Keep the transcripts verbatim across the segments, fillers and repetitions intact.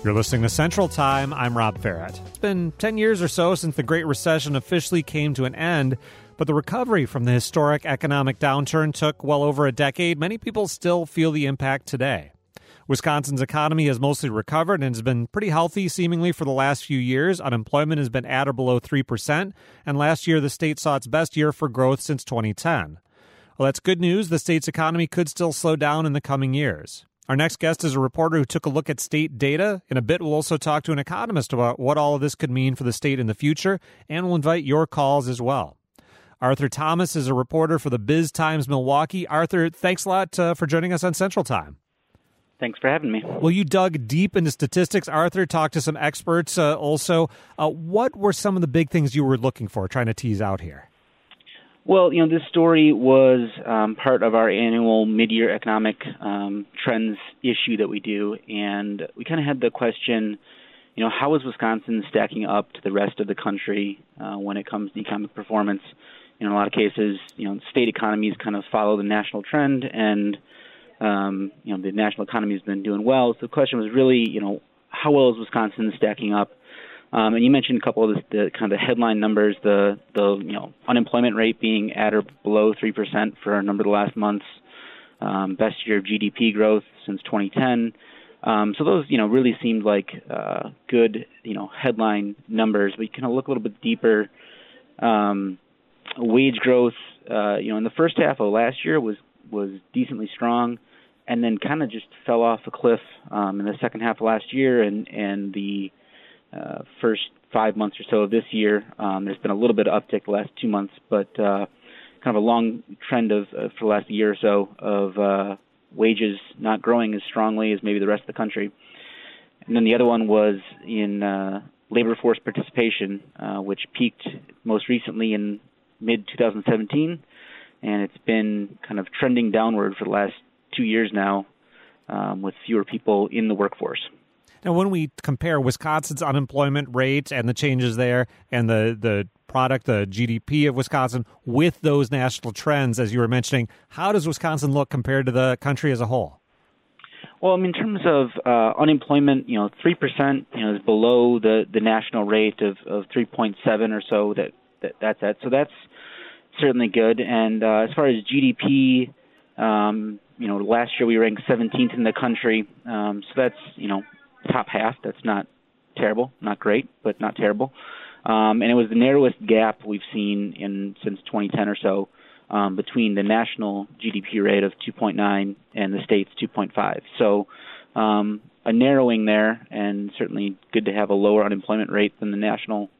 You're listening to Central Time. I'm Rob Farrett. It's been ten years or so since the Great Recession officially came to an end, but the recovery from the historic economic downturn took well over a decade. Many people still feel the impact today. Wisconsin's economy has mostly recovered and has been pretty healthy seemingly for the last few years. Unemployment has been at or below three percent, and last year the state saw its best year for growth since twenty ten. Well, that's good news. The state's economy could still slow down in the coming years. Our next guest is a reporter who took a look at state data. In a bit, we'll also talk to an economist about what all of this could mean for the state in the future, and we'll invite your calls as well. Arthur Thomas is a reporter for the Biz Times Milwaukee. Arthur, thanks a lot uh, for joining us on Central Time. Thanks for having me. Well, you dug deep into statistics. Arthur, talked to some experts uh, also. Uh, what were some of the big things you were looking for, trying to tease out here? Well, you know, this story was um, part of our annual mid-year economic um, trends issue that we do, and we kind of had the question, you know, how is Wisconsin stacking up to the rest of the country uh, when it comes to economic performance? In a lot of cases, you know, state economies kind of follow the national trend, and Um, you know, the national economy has been doing well. So the question was really, you know, how well is Wisconsin stacking up? Um, and you mentioned a couple of the, the kind of the headline numbers, the, the, you know, unemployment rate being at or below three percent for a number of the last months, um, best year of G D P growth since twenty ten. Um, so those, you know, really seemed like uh, good, you know, headline numbers. But you kind of look a little bit deeper. Um, wage growth, uh, you know, in the first half of last year was was decently strong, and then kind of just fell off a cliff um, in the second half of last year, and and the uh, first five months or so of this year. Um, there's been a little bit of uptick the last two months, but uh, kind of a long trend of uh, for the last year or so of uh, wages not growing as strongly as maybe the rest of the country. And then the other one was in uh, labor force participation, uh, which peaked most recently in mid twenty seventeen. And it's been kind of trending downward for the last two years now, um, with fewer people in the workforce. Now, when we compare Wisconsin's unemployment rate and the changes there and the, the product, the G D P of Wisconsin, with those national trends, as you were mentioning, how does Wisconsin look compared to the country as a whole? Well, I mean, in terms of uh, unemployment, you know, three percent, you know, is below the, the national rate of, of three point seven or so that, that that's at. So that's certainly good. And uh, as far as G D P, um, you know, last year we ranked seventeenth in the country. Um, so that's, you know, top half. That's not terrible, not great, but not terrible. Um, and it was the narrowest gap we've seen in since twenty ten or so um, between the national G D P rate of two point nine and the state's two point five. So um, a narrowing there, and certainly good to have a lower unemployment rate than the national.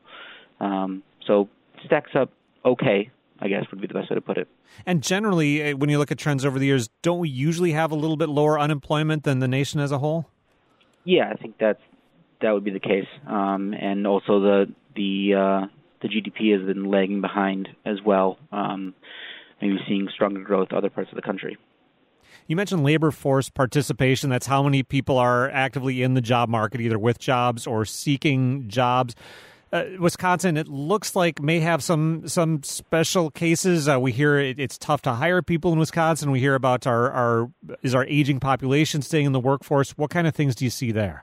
Um, so stacks up okay, I guess would be the best way to put it. And generally, when you look at trends over the years, don't we usually have a little bit lower unemployment than the nation as a whole? Yeah, I think that's that would be the case. Um, and also the the uh, the G D P has been lagging behind as well. Um, maybe seeing stronger growth in other parts of the country. You mentioned labor force participation. That's how many people are actively in the job market, either with jobs or seeking jobs. Uh, Wisconsin, it looks like, may have some some special cases. Uh, we hear it, it's tough to hire people in Wisconsin. We hear about our, our is our aging population staying in the workforce. What kind of things do you see there?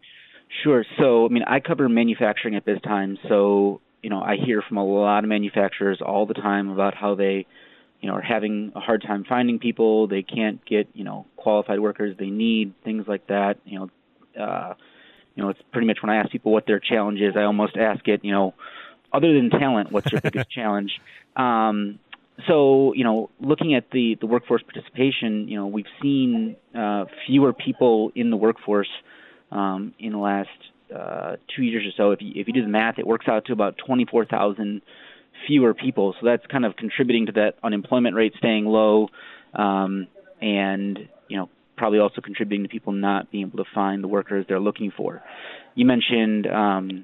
Sure. So, I mean, I cover manufacturing at Biz Times, so you know I hear from a lot of manufacturers all the time about how they, you know, are having a hard time finding people. They can't get, you know, qualified workers they need, things like that. You know. Uh, You know, it's pretty much when I ask people what their challenge is, I almost ask it, you know, other than talent, what's your biggest challenge? Um, so, you know, looking at the, the workforce participation, you know, we've seen uh, fewer people in the workforce um, in the last uh, two years or so. If you, if you do the math, it works out to about twenty-four thousand fewer people. So that's kind of contributing to that unemployment rate staying low um, and, you know, probably also contributing to people not being able to find the workers they're looking for. You mentioned um,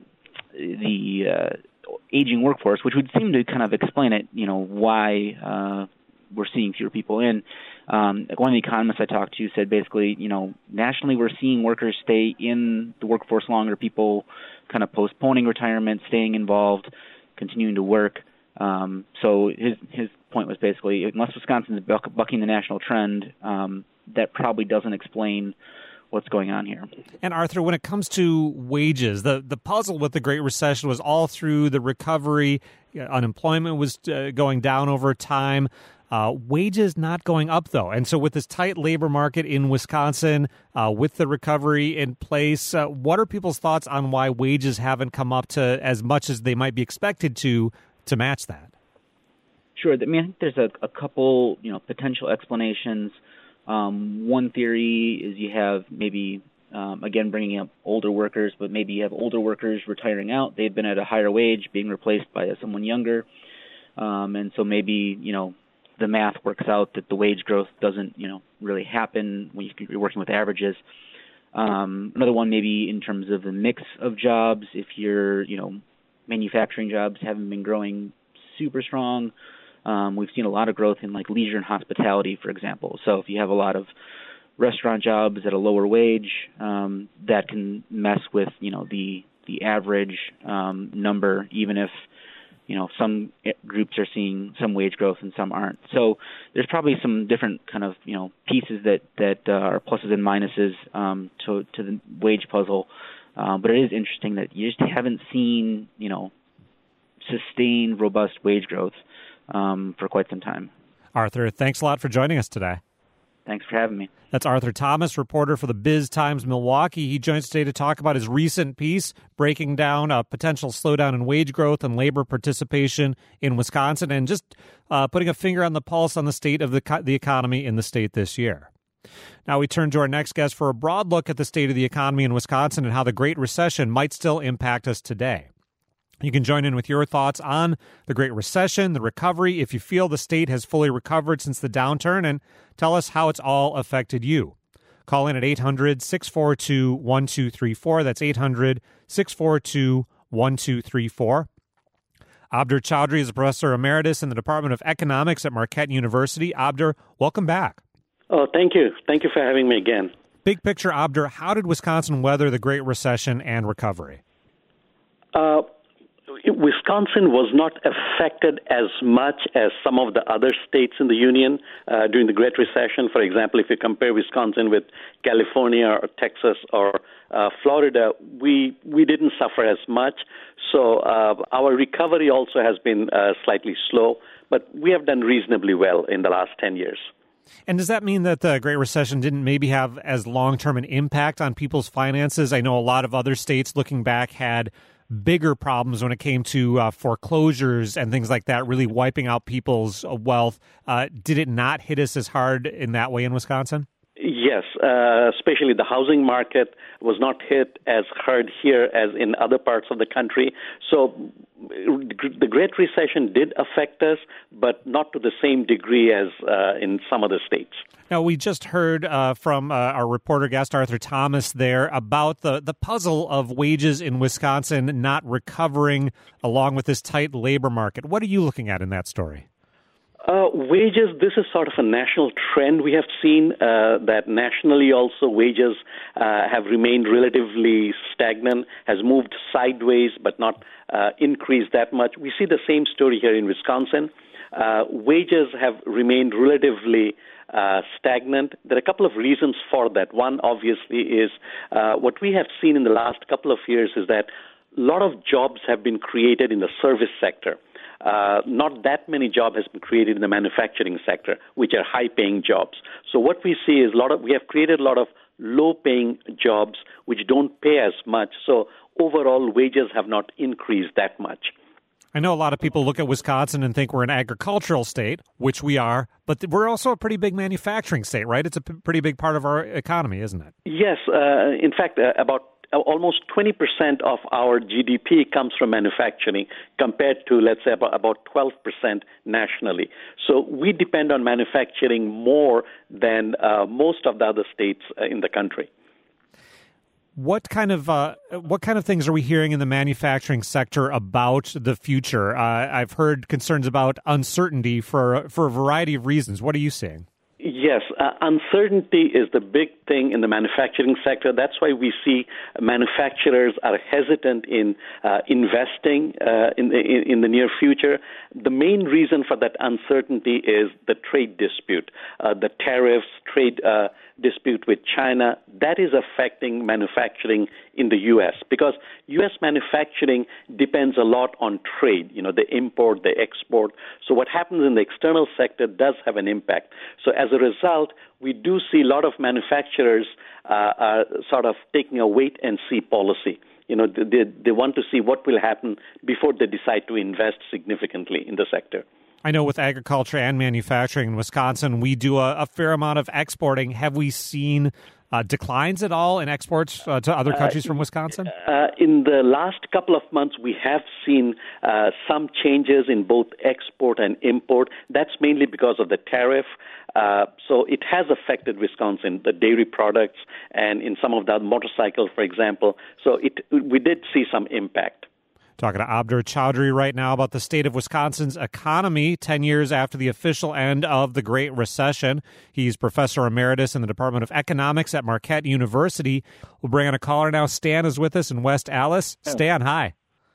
the uh, aging workforce, which would seem to kind of explain it, you know, why uh, we're seeing fewer people in. Um, one of the economists I talked to said basically, you know, nationally we're seeing workers stay in the workforce longer, people kind of postponing retirement, staying involved, continuing to work. Um, so his his point was basically, unless Wisconsin is buck, bucking the national trend, um, that probably doesn't explain what's going on here. And Arthur, when it comes to wages, the, the puzzle with the Great Recession was all through the recovery. Unemployment was uh, going down over time. Uh, wages not going up, though. And so with this tight labor market in Wisconsin, uh, with the recovery in place, uh, what are people's thoughts on why wages haven't come up to as much as they might be expected to to match that? Sure. I mean, I think there's a, a couple, you know, potential explanations. Um, one theory is you have maybe, um, again, bringing up older workers, but maybe you have older workers retiring out. They've been at a higher wage, being replaced by someone younger. Um, and so maybe, you know, the math works out that the wage growth doesn't, you know, really happen when you're working with averages. Um, another one maybe in terms of the mix of jobs. If you're, you know, manufacturing jobs haven't been growing super strong. Um, we've seen a lot of growth in like leisure and hospitality, for example. So if you have a lot of restaurant jobs at a lower wage, um, that can mess with, you know, the the average um, number, even if, you know, some groups are seeing some wage growth and some aren't. So there's probably some different kind of, you know, pieces that, that uh, are pluses and minuses um, to, to the wage puzzle. Um, but it is interesting that you just haven't seen, you know, sustained, robust wage growth um, for quite some time. Arthur, thanks a lot for joining us today. Thanks for having me. That's Arthur Thomas, reporter for the Biz Times Milwaukee. He joins today to talk about his recent piece breaking down a potential slowdown in wage growth and labor participation in Wisconsin, and just uh, putting a finger on the pulse on the state of the, co- the economy in the state this year. Now we turn to our next guest for a broad look at the state of the economy in Wisconsin and how the Great Recession might still impact us today. You can join in with your thoughts on the Great Recession, the recovery, if you feel the state has fully recovered since the downturn, and tell us how it's all affected you. Call in at eight hundred, six four two, one two three four. That's eight hundred, six four two, one two three four. Abdur Chowdhury is a professor emeritus in the Department of Economics at Marquette University. Abdur, welcome back. Oh, thank you. Thank you for having me again. Big picture, Abdur, how did Wisconsin weather the Great Recession and recovery? Uh Wisconsin was not affected as much as some of the other states in the Union uh, during the Great Recession. For example, if you compare Wisconsin with California or Texas or uh, Florida, we we didn't suffer as much. So uh, our recovery also has been uh, slightly slow, but we have done reasonably well in the last ten years. And does that mean that the Great Recession didn't maybe have as long-term an impact on people's finances? I know a lot of other states, looking back, had bigger problems when it came to uh, foreclosures and things like that, really wiping out people's wealth. Uh, did it not hit us as hard in that way in Wisconsin? Yes, uh, especially the housing market was not hit as hard here as in other parts of the country. So the Great Recession did affect us, but not to the same degree as uh, in some other states. Now, we just heard uh, from uh, our reporter guest, Arthur Thomas, there about the, the puzzle of wages in Wisconsin not recovering along with this tight labor market. What are you looking at in that story? Uh, wages, this is sort of a national trend. We have seen uh, that nationally also wages uh, have remained relatively stagnant, has moved sideways but not uh, increased that much. We see the same story here in Wisconsin. Uh, wages have remained relatively uh, stagnant. There are a couple of reasons for that. One, obviously, is uh, what we have seen in the last couple of years is that a lot of jobs have been created in the service sector. Uh, not that many jobs has been created in the manufacturing sector, which are high-paying jobs. So what we see is a lot of we have created a lot of low-paying jobs which don't pay as much. So overall, wages have not increased that much. I know a lot of people look at Wisconsin and think we're an agricultural state, which we are, but we're also a pretty big manufacturing state, right? It's a p- pretty big part of our economy, isn't it? Yes. Uh, in fact, uh, about almost twenty percent of our G D P comes from manufacturing compared to, let's say, about, about twelve percent nationally. So we depend on manufacturing more than uh, most of the other states uh, in the country. What kind of uh, what kind of things are we hearing in the manufacturing sector about the future? Uh, I've heard concerns about uncertainty for for a variety of reasons. What are you seeing? Yes, uh, uncertainty is the big thing in the manufacturing sector. That's why we see manufacturers are hesitant in uh, investing uh, in, in, in the near future. The main reason for that uncertainty is the trade dispute, uh, the tariffs, trade uh, dispute with China. That is affecting manufacturing in the U S because U S manufacturing depends a lot on trade, you know, the import, the export. So what happens in the external sector does have an impact. So as a result, we do see a lot of manufacturers uh, are sort of taking a wait-and-see policy. You know, they, they want to see what will happen before they decide to invest significantly in the sector. I know with agriculture and manufacturing in Wisconsin, we do a, a fair amount of exporting. Have we seen uh, declines at all in exports uh, to other countries uh, from Wisconsin? Uh, in the last couple of months, we have seen uh, some changes in both export and import. That's mainly because of the tariff. Uh, so it has affected Wisconsin, the dairy products, and in some of the motorcycles, for example. So it we did see some impact. Talking to Abdur Chowdhury right now about the state of Wisconsin's economy ten years after the official end of the Great Recession. He's professor emeritus in the Department of Economics at Marquette University. We'll bring on a caller now. Stan is with us in West Allis. Stan, hi.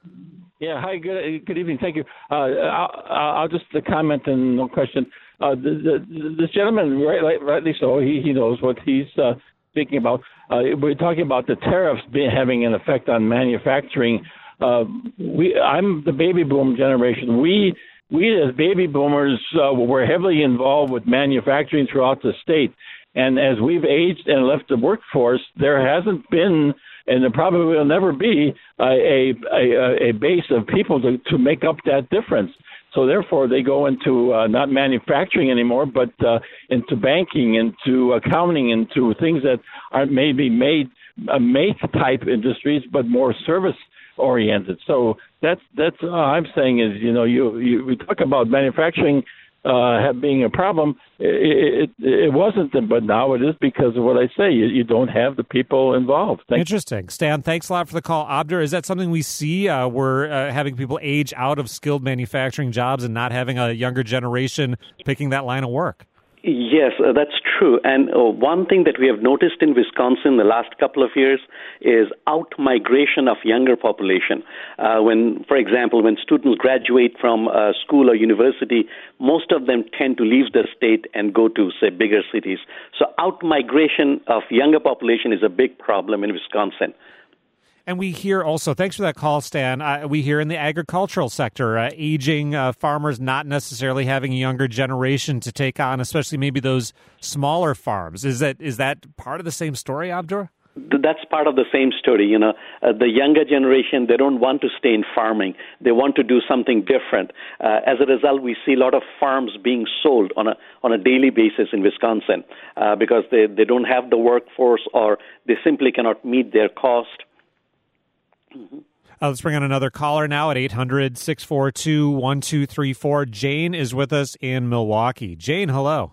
Yeah, hi, good good evening. Thank you. Uh, I'll, I'll just comment and no question. Uh, the, the, this gentleman, right, rightly so, he, he knows what he's uh, speaking about. Uh, we're talking about the tariffs being, having an effect on manufacturing. Uh, we, I'm the baby boom generation. We, we as baby boomers, uh, were heavily involved with manufacturing throughout the state. And as we've aged and left the workforce, there hasn't been, and there probably will never be, uh, a, a, a base of people to, to make up that difference. So therefore, they go into uh, not manufacturing anymore, but uh, into banking, into accounting, into things that aren't maybe made uh, make type industries, but more service oriented. So that's that's all I'm saying is, you know, you, you we talk about manufacturing uh, being a problem. It, it, it wasn't, but now it is because of what I say. You, you don't have the people involved. Thank Interesting. Stan, thanks a lot for the call. Abdur, is that something we see? Uh, we're uh, having people age out of skilled manufacturing jobs and not having a younger generation picking that line of work. Yes, uh, that's true. And uh, one thing that we have noticed in Wisconsin the last couple of years is out-migration of younger population. Uh, when, for example, when students graduate from uh, school or university, most of them tend to leave the state and go to, say, bigger cities. So out-migration of younger population is a big problem in Wisconsin. And we hear also, thanks for that call, Stan, uh, we hear in the agricultural sector, uh, aging uh, farmers not necessarily having a younger generation to take on, especially maybe those smaller farms. Is that is that part of the same story, Abdur? That's part of the same story. You know, uh, the younger generation, they don't want to stay in farming. They want to do something different. Uh, as a result, we see a lot of farms being sold on a on a daily basis in Wisconsin uh, because they, they don't have the workforce or they simply cannot meet their cost. Mm-hmm. Uh, let's bring on another caller now at eight hundred, six four two, one two three four. Jane is with us in Milwaukee. Jane, hello.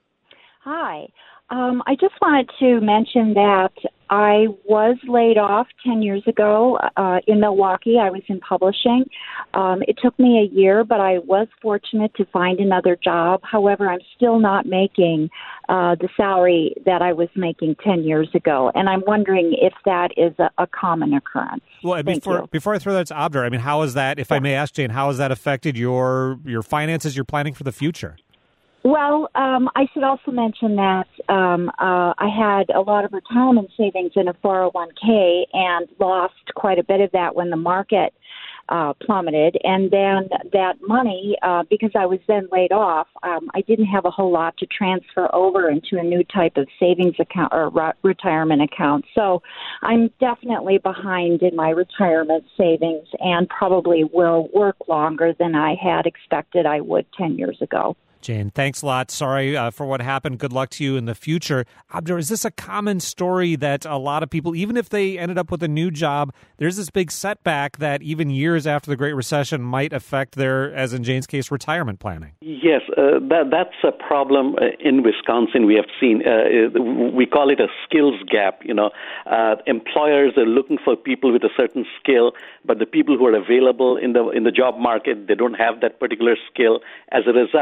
Hi. Um, I just wanted to mention that I was laid off ten years ago uh, in Milwaukee. I was in publishing. Um, it took me a year, but I was fortunate to find another job. However, I'm still not making uh, the salary that I was making ten years ago, and I'm wondering if that is a, a common occurrence. Well, and Thank before you. before I throw that to Abdur, I mean, how has that, if yeah. I may ask, Jane, how has that affected your your finances, your planning for the future? Well, um, I should also mention that um, uh, I had a lot of retirement savings in a four oh one k and lost quite a bit of that when the market uh, plummeted. And then that money, uh, because I was then laid off, um, I didn't have a whole lot to transfer over into a new type of savings account or re- retirement account. So I'm definitely behind in my retirement savings and probably will work longer than I had expected I would ten years ago. Jane, thanks a lot. Sorry uh, for what happened. Good luck to you in the future. Abdur, is this a common story that a lot of people, even if they ended up with a new job, there's this big setback that even years after the Great Recession might affect their, as in Jane's case, retirement planning? Yes, uh, that, that's a problem in Wisconsin we have seen. Uh, we call it a skills gap. You know, uh, employers are looking for people with a certain skill, but the people who are available in the in the job market, they don't have that particular skill. As a result,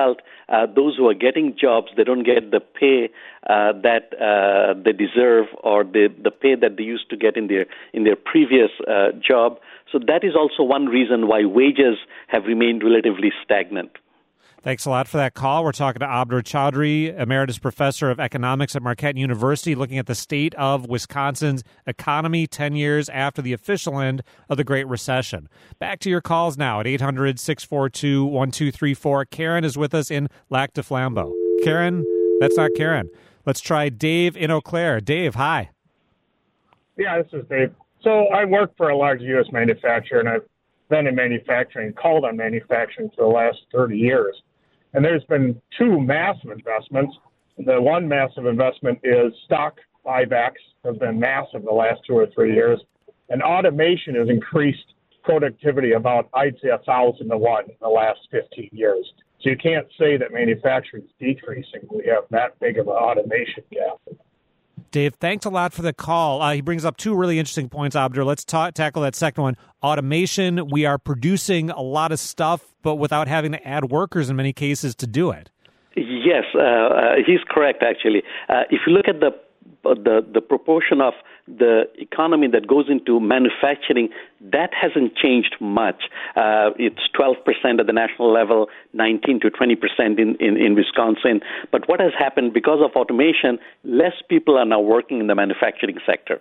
uh, those who are getting jobs, they don't get the pay uh, that uh, they deserve, or the the pay that they used to get in their in their previous uh, job. So that is also one reason why wages have remained relatively stagnant. Thanks a lot for that call. We're talking to Abdur Chaudhry, Emeritus Professor of Economics at Marquette University, looking at the state of Wisconsin's economy ten years after the official end of the Great Recession. Back to your calls now at eight hundred, six four two, one two three four. Karen is with us in Lac du Flambeau. Karen, that's not Karen. Let's try Dave in Eau Claire. Dave, hi. Yeah, this is Dave. So I work for a large U S manufacturer, and I've been in manufacturing, called on manufacturing for the last thirty years. And there's been two massive investments. The one massive investment is stock buybacks have been massive the last two or three years. And automation has increased productivity about, I'd say, a thousand to one in the last fifteen years. So you can't say that manufacturing is decreasing. We have that big of an automation gap. Dave, thanks a lot for the call. Uh, he brings up two really interesting points, Abdur. Let's ta- tackle that second one. Automation, we are producing a lot of stuff, but without having to add workers in many cases to do it. Yes, uh, uh, he's correct, actually. Uh, if you look at the the the proportion of the economy that goes into manufacturing, that hasn't changed much. Uh, it's twelve percent at the national level, nineteen to twenty percent in, in, in Wisconsin. But what has happened, because of automation, less people are now working in the manufacturing sector.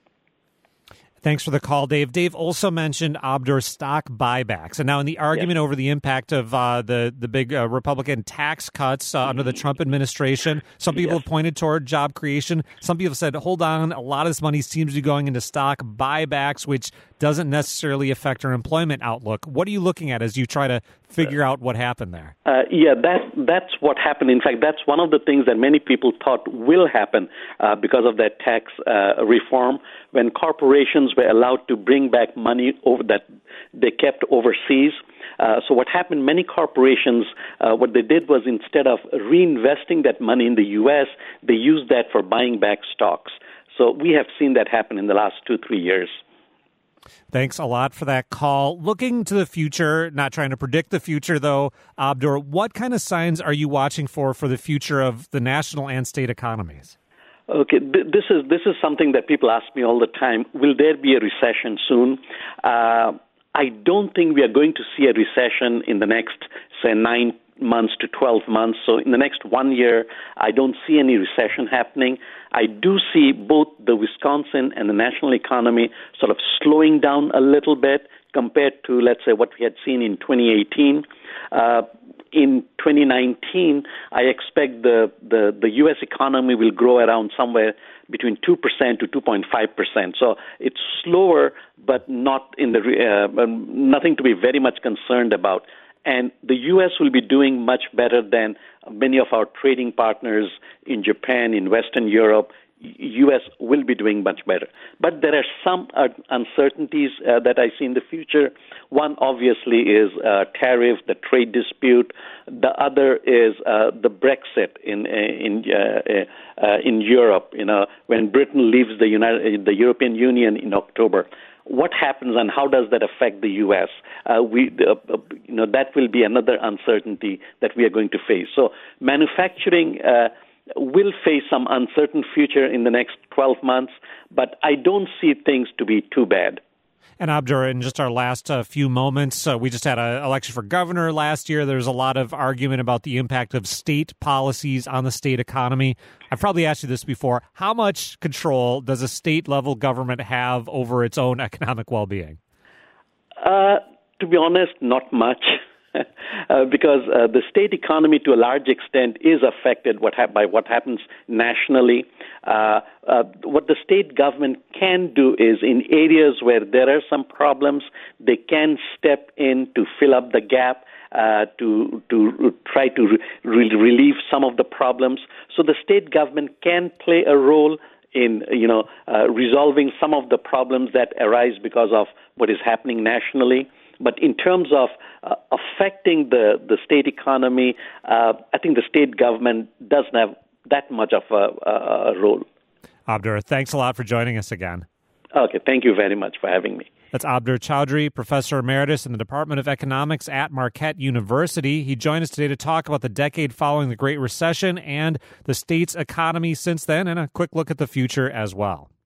Thanks for the call, Dave. Dave also mentioned Abdur stock buybacks. And now in the argument yes. over the impact of uh, the, the big uh, Republican tax cuts uh, under the Trump administration, some people yes. have pointed toward job creation. Some people have said, hold on, a lot of this money seems to be going into stock buybacks, which doesn't necessarily affect our employment outlook. What are you looking at as you try to figure out what happened there? Uh, yeah, that, that's what happened. In fact, that's one of the things that many people thought will happen uh, because of that tax uh, reform, when corporations were allowed to bring back money over that they kept overseas. Uh, so what happened, many corporations, uh, what they did was, instead of reinvesting that money in the U S, they used that for buying back stocks. So we have seen that happen in the last two, three years. Thanks a lot for that call. Looking to the future, not trying to predict the future, though, Abdur, what kind of signs are you watching for for the future of the national and state economies? Okay, this is this is something that people ask me all the time. Will there be a recession soon? Uh, I don't think we are going to see a recession in the next, say, nine months to twelve months. So in the next one year, I don't see any recession happening. I do see both the Wisconsin and the national economy sort of slowing down a little bit compared to, let's say, what we had seen in twenty eighteen. Uh, in twenty nineteen, I expect the, the, the U S economy will grow around somewhere between two percent to two point five percent. So it's slower, but not in the uh, nothing to be very much concerned about. And the U S will be doing much better than many of our trading partners in Japan, in Western Europe. U S will be doing much better. But there are some uh, uncertainties uh, that I see in the future. One, obviously, is uh, tariff, the trade dispute. The other is uh, the Brexit in in uh, uh, in Europe. You know, when Britain leaves the United, the European Union in October. What happens and how does that affect the U S? Uh, we, uh, you know, that will be another uncertainty that we are going to face. So manufacturing uh, will face some uncertain future in the next twelve months, but I don't see things to be too bad. And Abdur, in just our last uh, few moments, uh, we just had an election for governor last year. There's a lot of argument about the impact of state policies on the state economy. I've probably asked you this before. How much control does a state-level government have over its own economic well-being? Uh, to be honest, not much. Uh, because uh, the state economy, to a large extent, is affected what ha- by what happens nationally. Uh, uh, what the state government can do is, in areas where there are some problems, they can step in to fill up the gap, uh, to to try to re- relieve some of the problems. So the state government can play a role in, you know, uh, resolving some of the problems that arise because of what is happening nationally. But in terms of uh, affecting the, the state economy, uh, I think the state government doesn't have that much of a, a role. Abdur, thanks a lot for joining us again. Okay, thank you very much for having me. That's Abdur Chowdhury, Professor Emeritus in the Department of Economics at Marquette University. He joined us today to talk about the decade following the Great Recession and the state's economy since then, and a quick look at the future as well.